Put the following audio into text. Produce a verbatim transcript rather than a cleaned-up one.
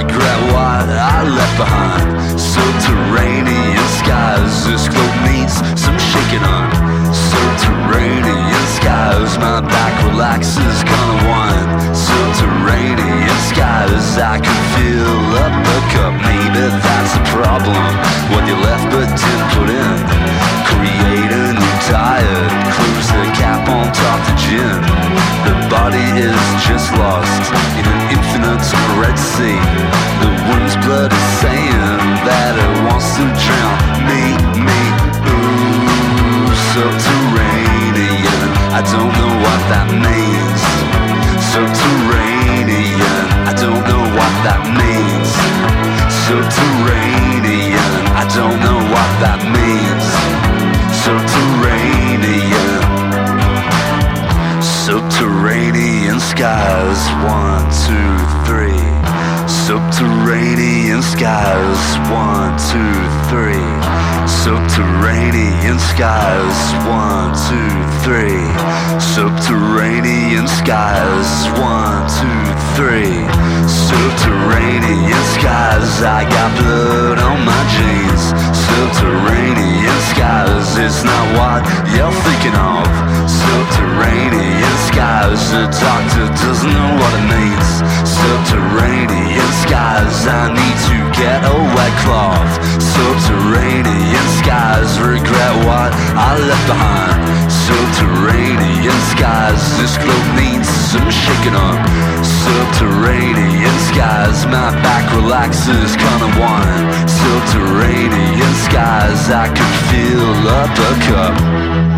regret what I left behind. Subterranean skies, this globe needs some shaking on. Subterranean skies, my back relaxes, gonna whine. Subterranean skies, I can fill up the cup. Maybe that's the problem, what you left but didn't put in. Create a new diet, close the cap on top the gin. The body is just lost in an infinite Red Sea. The wound's blood is saying that it wants to drown me, me, ooh. Subterranean, I don't know what that means. Subterranean, I don't know what that means. Subterranean, I don't know what that means. Subterranean, subterranean skies, one, two, three. Subterranean skies, one, two, three. Subterranean skies, one, two, three. Subterranean skies, one, two, three. Subterranean skies, I got blood on my jeans. Subterranean skies, it's not what you're thinking of. Subterranean skies, the doctor doesn't know what it means. Subterranean skies, I need to get a wet cloth. Subterranean skies, regret what I left behind. Subterranean skies, this globe needs some shaking up. Subterranean skies, my back relaxes, kinda whine. Subterranean skies, I can fill up a cup.